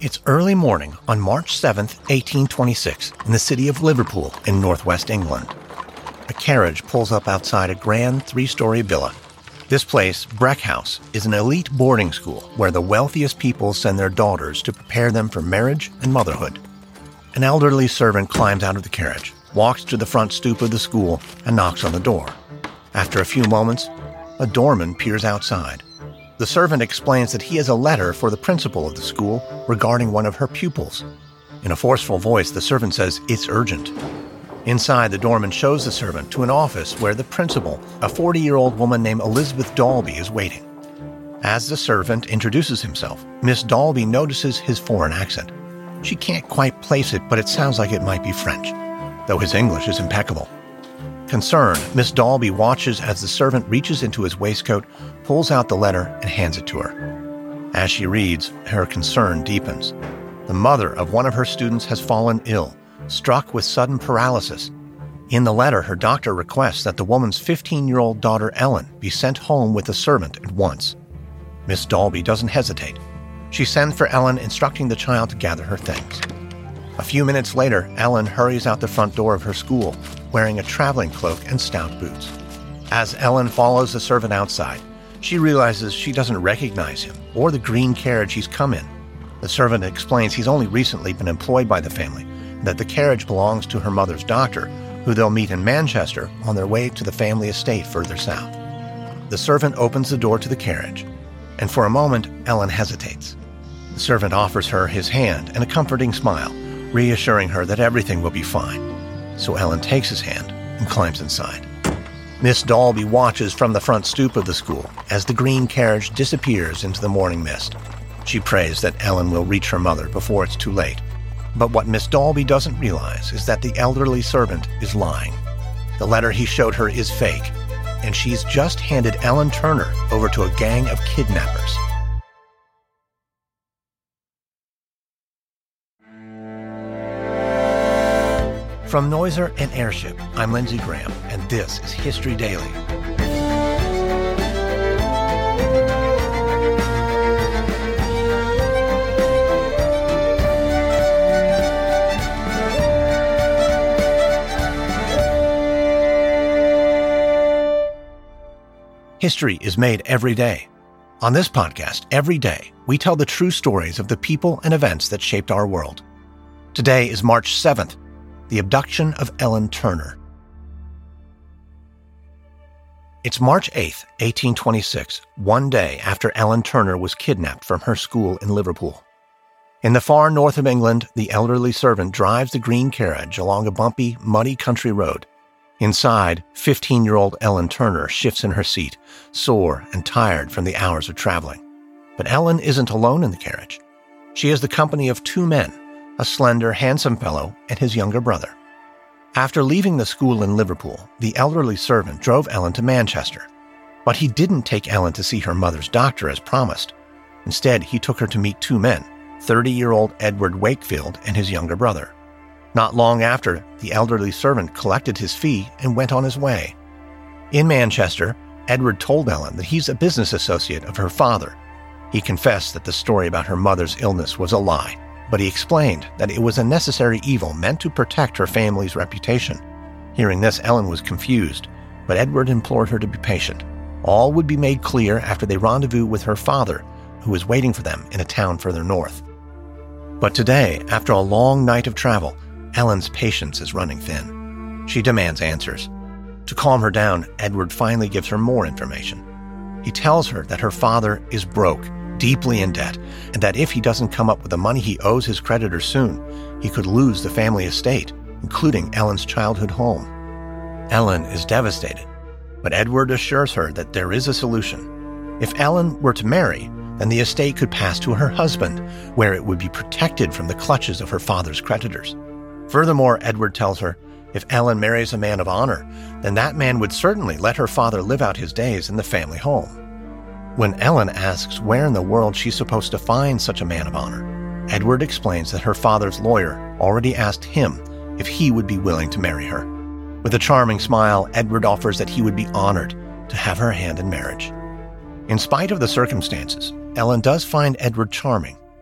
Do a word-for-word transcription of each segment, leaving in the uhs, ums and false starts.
It's early morning on March seventh, eighteen twenty-six, in the city of Liverpool in northwest England. A carriage pulls up outside a grand three-story villa. This place, Breck House, is an elite boarding school where the wealthiest people send their daughters to prepare them for marriage and motherhood. An elderly servant climbs out of the carriage, walks to the front stoop of the school, and knocks on the door. After a few moments, a doorman peers outside. The servant explains that he has a letter for the principal of the school regarding one of her pupils. In a forceful voice, the servant says it's urgent. Inside, the doorman shows the servant to an office where the principal, a forty-year-old woman named Elizabeth Dalby, is waiting. As the servant introduces himself, Miss Dalby notices his foreign accent. She can't quite place it, but it sounds like it might be French, though his English is impeccable. Concerned, Miss Dalby watches as the servant reaches into his waistcoat, pulls out the letter, and hands it to her. As she reads, her concern deepens. The mother of one of her students has fallen ill, struck with sudden paralysis. In the letter, her doctor requests that the woman's fifteen-year-old daughter Ellen be sent home with the servant at once. Miss Dalby doesn't hesitate. She sends for Ellen, instructing the child to gather her things. A few minutes later, Ellen hurries out the front door of her school, wearing a traveling cloak and stout boots. As Ellen follows the servant outside, she realizes she doesn't recognize him or the green carriage he's come in. The servant explains he's only recently been employed by the family, and that the carriage belongs to her mother's doctor, who they'll meet in Manchester on their way to the family estate further south. The servant opens the door to the carriage, and for a moment, Ellen hesitates. The servant offers her his hand and a comforting smile, reassuring her that everything will be fine. So Ellen takes his hand and climbs inside. Miss Dalby watches from the front stoop of the school as the green carriage disappears into the morning mist. She prays that Ellen will reach her mother before it's too late. But what Miss Dalby doesn't realize is that the elderly servant is lying. The letter he showed her is fake, and she's just handed Ellen Turner over to a gang of kidnappers. From Noiser and Airship, I'm Lindsey Graham, and this is History Daily. History is made every day. On this podcast, every day, we tell the true stories of the people and events that shaped our world. Today is March seventh, the abduction of Ellen Turner. It's March eighth, eighteen twenty-six, one day after Ellen Turner was kidnapped from her school in Liverpool. In the far north of England, the elderly servant drives the green carriage along a bumpy, muddy country road. Inside, fifteen-year-old Ellen Turner shifts in her seat, sore and tired from the hours of traveling. But Ellen isn't alone in the carriage. She has the company of two men, a slender, handsome fellow and his younger brother. After leaving the school in Liverpool, the elderly servant drove Ellen to Manchester. But he didn't take Ellen to see her mother's doctor as promised. Instead, he took her to meet two men, thirty-year-old Edward Wakefield and his younger brother. Not long after, the elderly servant collected his fee and went on his way. In Manchester, Edward told Ellen that he's a business associate of her father. He confessed that the story about her mother's illness was a lie, but he explained that it was a necessary evil meant to protect her family's reputation. Hearing this, Ellen was confused, but Edward implored her to be patient. All would be made clear after they rendezvous with her father, who was waiting for them in a town further north. But today, after a long night of travel, Ellen's patience is running thin. She demands answers. To calm her down, Edward finally gives her more information. He tells her that her father is broke, deeply in debt, and that if he doesn't come up with the money he owes his creditors soon, he could lose the family estate, including Ellen's childhood home. Ellen is devastated, but Edward assures her that there is a solution. If Ellen were to marry, then the estate could pass to her husband, where it would be protected from the clutches of her father's creditors. Furthermore, Edward tells her, if Ellen marries a man of honor, then that man would certainly let her father live out his days in the family home. When Ellen asks where in the world she's supposed to find such a man of honor, Edward explains that her father's lawyer already asked him if he would be willing to marry her. With a charming smile, Edward offers that he would be honored to have her hand in marriage. In spite of the circumstances, Ellen does find Edward charming.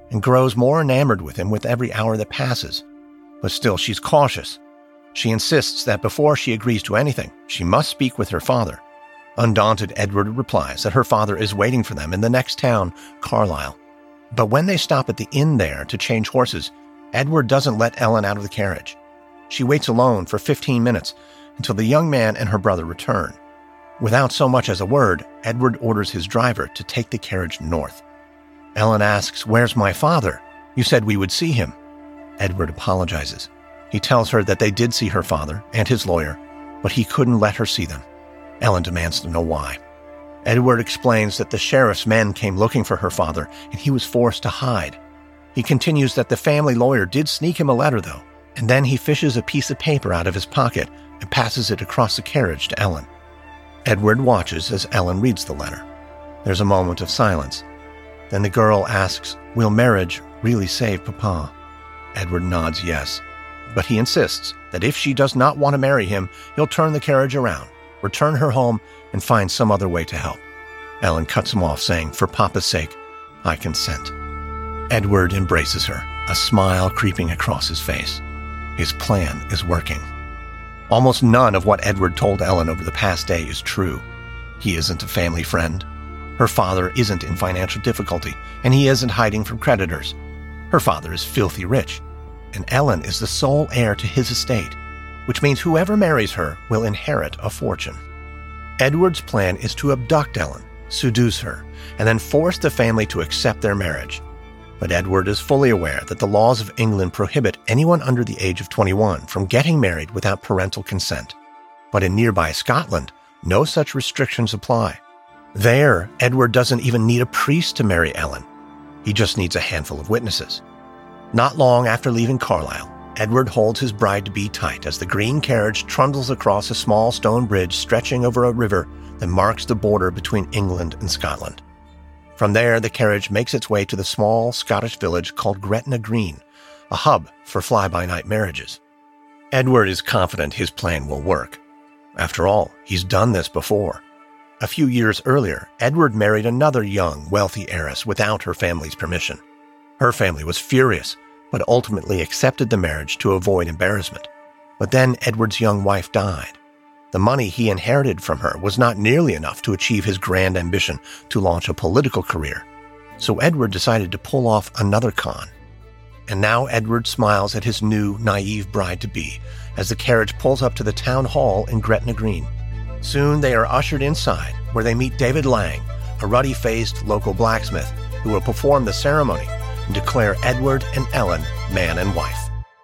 and grows more enamored with him with every hour that passes. But still, she's cautious. She insists that before she agrees to anything, she must speak with her father. Undaunted, Edward replies that her father is waiting for them in the next town, Carlisle. But when they stop at the inn there to change horses, Edward doesn't let Ellen out of the carriage. She waits alone for fifteen minutes until the young man and her brother return. Without so much as a word, Edward orders his driver to take the carriage north. Ellen asks, "Where's my father? You said we would see him." Edward apologizes. He tells her that they did see her father and his lawyer, but he couldn't let her see them. Ellen demands to know why. Edward explains that the sheriff's men came looking for her father, and he was forced to hide. He continues that the family lawyer did sneak him a letter, though, and then he fishes a piece of paper out of his pocket and passes it across the carriage to Ellen. Edward watches as Ellen reads the letter. There's a moment of silence. Then the girl asks, "Will marriage really save Papa?" Edward nods yes, but he insists that if she does not want to marry him, he'll turn the carriage around, return her home, and find some other way to help. Ellen cuts him off, saying, "For Papa's sake, I consent." Edward embraces her, a smile creeping across his face. His plan is working. Almost none of what Edward told Ellen over the past day is true. He isn't a family friend. Her father isn't in financial difficulty, and he isn't hiding from creditors. Her father is filthy rich, and Ellen is the sole heir to his estate, which means whoever marries her will inherit a fortune. Edward's plan is to abduct Ellen, seduce her, and then force the family to accept their marriage. But Edward is fully aware that the laws of England prohibit anyone under the age of twenty-one from getting married without parental consent. But in nearby Scotland, no such restrictions apply. There, Edward doesn't even need a priest to marry Ellen. He just needs a handful of witnesses. Not long after leaving Carlisle, Edward holds his bride-to-be tight as the green carriage trundles across a small stone bridge stretching over a river that marks the border between England and Scotland. From there, the carriage makes its way to the small Scottish village called Gretna Green, a hub for fly-by-night marriages. Edward is confident his plan will work. After all, he's done this before. A few years earlier, Edward married another young, wealthy heiress without her family's permission. Her family was furious, but ultimately accepted the marriage to avoid embarrassment. But then Edward's young wife died. The money he inherited from her was not nearly enough to achieve his grand ambition to launch a political career. So Edward decided to pull off another con. And now Edward smiles at his new, naive bride-to-be as the carriage pulls up to the town hall in Gretna Green. Soon they are ushered inside, where they meet David Lang, a ruddy-faced local blacksmith, who will perform the ceremony and declare Edward and Ellen man and wife.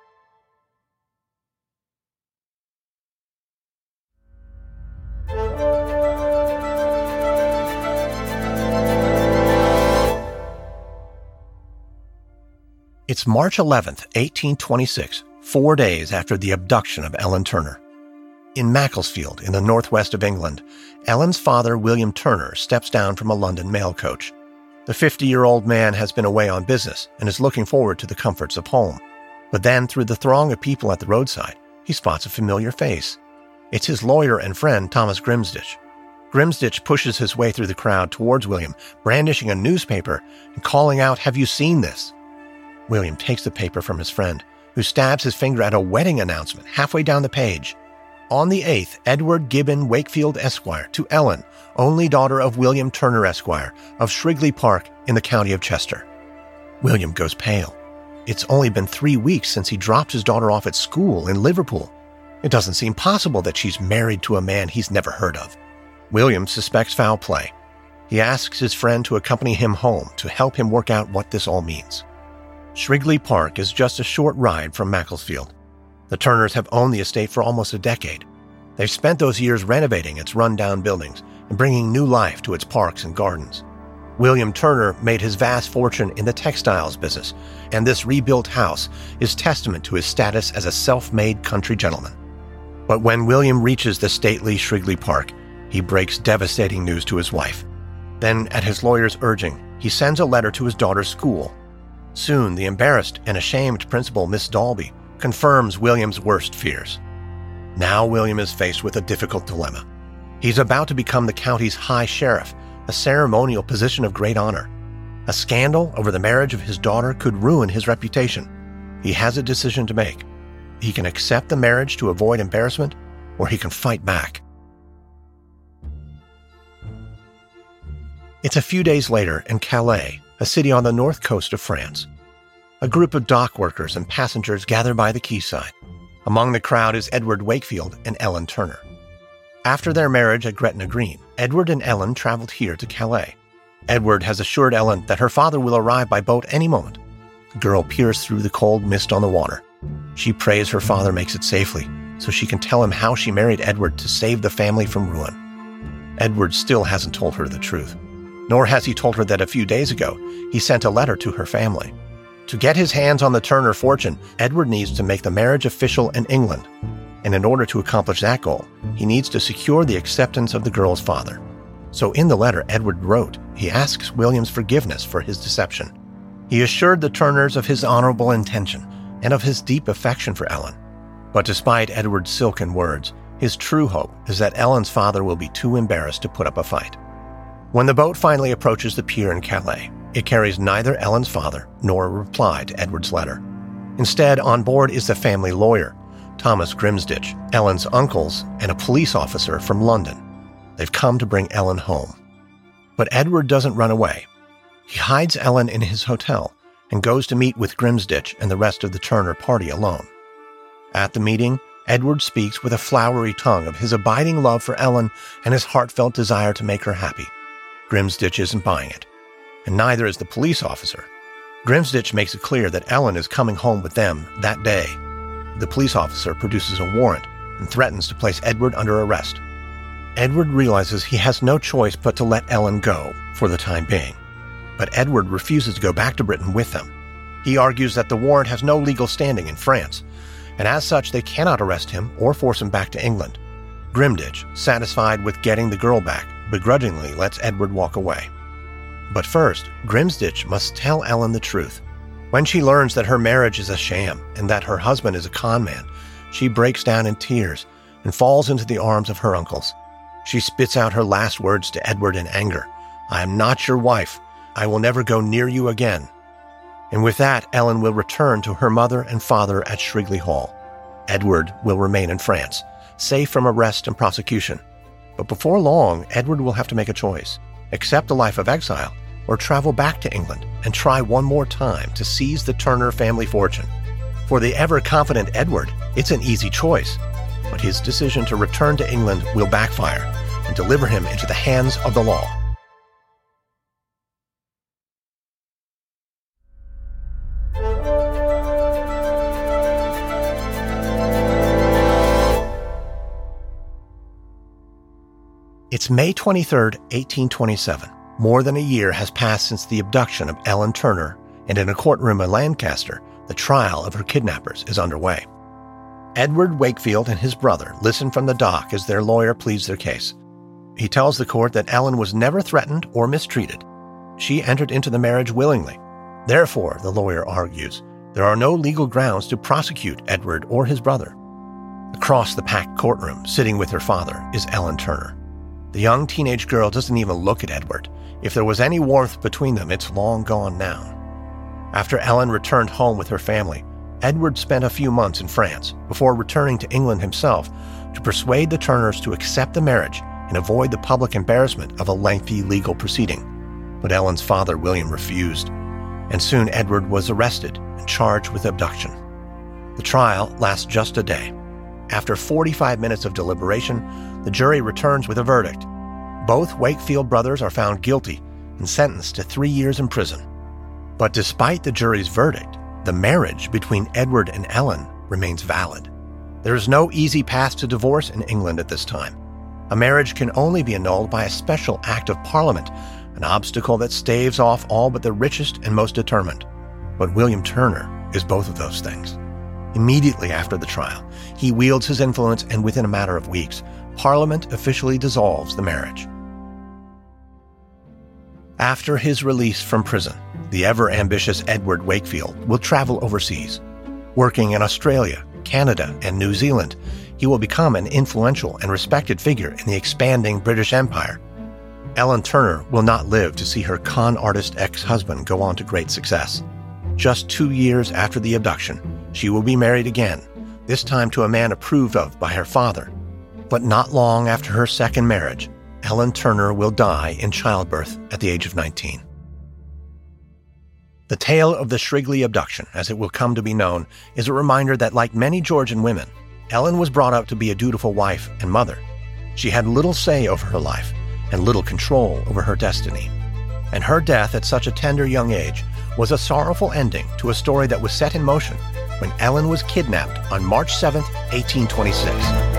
It's March eleventh, eighteen twenty-six, four days after the abduction of Ellen Turner. In Macclesfield, in the northwest of England, Ellen's father, William Turner, steps down from a London mail coach. The fifty-year-old man has been away on business and is looking forward to the comforts of home. But then, through the throng of people at the roadside, he spots a familiar face. It's his lawyer and friend, Thomas Grimsditch. Grimsditch pushes his way through the crowd towards William, brandishing a newspaper and calling out, "Have you seen this?" William takes the paper from his friend, who stabs his finger at a wedding announcement halfway down the page. On the eighth, Edward Gibbon Wakefield Esquire, to Ellen, only daughter of William Turner Esquire, of Shrigley Park in the county of Chester. William goes pale. It's only been three weeks since he dropped his daughter off at school in Liverpool. It doesn't seem possible that she's married to a man he's never heard of. William suspects foul play. He asks his friend to accompany him home to help him work out what this all means. Shrigley Park is just a short ride from Macclesfield. The Turners have owned the estate for almost a decade. They've spent those years renovating its run-down buildings and bringing new life to its parks and gardens. William Turner made his vast fortune in the textiles business, and this rebuilt house is testament to his status as a self-made country gentleman. But when William reaches the stately Shrigley Park, he breaks devastating news to his wife. Then, at his lawyer's urging, he sends a letter to his daughter's school. Soon, the embarrassed and ashamed principal, Miss Dalby, confirms William's worst fears. Now William is faced with a difficult dilemma. He's about to become the county's high sheriff, a ceremonial position of great honor. A scandal over the marriage of his daughter could ruin his reputation. He has a decision to make. He can accept the marriage to avoid embarrassment, or he can fight back. It's a few days later in Calais, a city on the north coast of France. A group of dock workers and passengers gather by the quayside. Among the crowd is Edward Wakefield and Ellen Turner. After their marriage at Gretna Green, Edward and Ellen traveled here to Calais. Edward has assured Ellen that her father will arrive by boat any moment. The girl peers through the cold mist on the water. She prays her father makes it safely, so she can tell him how she married Edward to save the family from ruin. Edward still hasn't told her the truth, nor has he told her that a few days ago he sent a letter to her family. To get his hands on the Turner fortune, Edward needs to make the marriage official in England, and in order to accomplish that goal, he needs to secure the acceptance of the girl's father. So in the letter Edward wrote, he asks William's forgiveness for his deception. He assured the Turners of his honorable intention and of his deep affection for Ellen. But despite Edward's silken words, his true hope is that Ellen's father will be too embarrassed to put up a fight. When the boat finally approaches the pier in Calais, it carries neither Ellen's father nor a reply to Edward's letter. Instead, on board is the family lawyer, Thomas Grimsditch, Ellen's uncles, and a police officer from London. They've come to bring Ellen home. But Edward doesn't run away. He hides Ellen in his hotel and goes to meet with Grimsditch and the rest of the Turner party alone. At the meeting, Edward speaks with a flowery tongue of his abiding love for Ellen and his heartfelt desire to make her happy. Grimsditch isn't buying it, and neither is the police officer. Grimsditch makes it clear that Ellen is coming home with them that day. The police officer produces a warrant and threatens to place Edward under arrest. Edward realizes he has no choice but to let Ellen go for the time being. But Edward refuses to go back to Britain with them. He argues that the warrant has no legal standing in France, and as such they cannot arrest him or force him back to England. Grimsditch, satisfied with getting the girl back, begrudgingly lets Edward walk away. But first, Grimsditch must tell Ellen the truth. When she learns that her marriage is a sham and that her husband is a con man, she breaks down in tears and falls into the arms of her uncles. She spits out her last words to Edward in anger. "I am not your wife. I will never go near you again." And with that, Ellen will return to her mother and father at Shrigley Hall. Edward will remain in France, safe from arrest and prosecution. But before long, Edward will have to make a choice: accept a life of exile or travel back to England and try one more time to seize the Turner family fortune. For the ever-confident Edward, it's an easy choice, but his decision to return to England will backfire and deliver him into the hands of the law. It's May twenty-third, eighteen twenty-seven. More than a year has passed since the abduction of Ellen Turner, and in a courtroom in Lancaster, the trial of her kidnappers is underway. Edward Wakefield and his brother listen from the dock as their lawyer pleads their case. He tells the court that Ellen was never threatened or mistreated. She entered into the marriage willingly. Therefore, the lawyer argues, there are no legal grounds to prosecute Edward or his brother. Across the packed courtroom, sitting with her father, is Ellen Turner. The young teenage girl doesn't even look at Edward. If there was any warmth between them, it's long gone now. After Ellen returned home with her family, Edward spent a few months in France before returning to England himself to persuade the Turners to accept the marriage and avoid the public embarrassment of a lengthy legal proceeding. But Ellen's father, William, refused, and soon Edward was arrested and charged with abduction. The trial lasts just a day. After forty-five minutes of deliberation, the jury returns with a verdict. Both Wakefield brothers are found guilty and sentenced to three years in prison. But despite the jury's verdict, the marriage between Edward and Ellen remains valid. There is no easy path to divorce in England at this time. A marriage can only be annulled by a special act of Parliament, an obstacle that staves off all but the richest and most determined. But William Turner is both of those things. Immediately after the trial, he wields his influence, and within a matter of weeks, Parliament officially dissolves the marriage. After his release from prison, the ever-ambitious Edward Wakefield will travel overseas. Working in Australia, Canada, and New Zealand, he will become an influential and respected figure in the expanding British Empire. Ellen Turner will not live to see her con artist ex-husband go on to great success. Just two years after the abduction, she will be married again, this time to a man approved of by her father. But not long after her second marriage, Ellen Turner will die in childbirth at the age of nineteen. The tale of the Shrigley abduction, as it will come to be known, is a reminder that, like many Georgian women, Ellen was brought up to be a dutiful wife and mother. She had little say over her life and little control over her destiny. And her death at such a tender young age was a sorrowful ending to a story that was set in motion when Ellen was kidnapped on March seventh, eighteen twenty-six.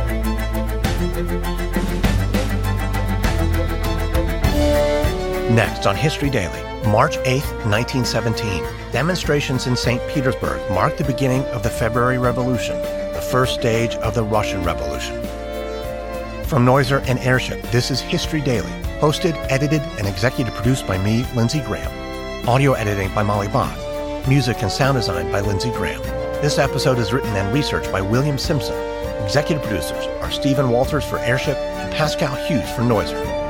Next on History Daily, March eighth, nineteen seventeen, demonstrations in Saint Petersburg marked the beginning of the February Revolution, the first stage of the Russian Revolution. From Noiser and Airship, this is History Daily, hosted, edited, and executive produced by me, Lindsey Graham. Audio editing by Molly Bach. Music and sound design by Lindsey Graham. This episode is written and researched by William Simpson. Executive producers are Stephen Walters for Airship and Pascal Hughes for Noiser.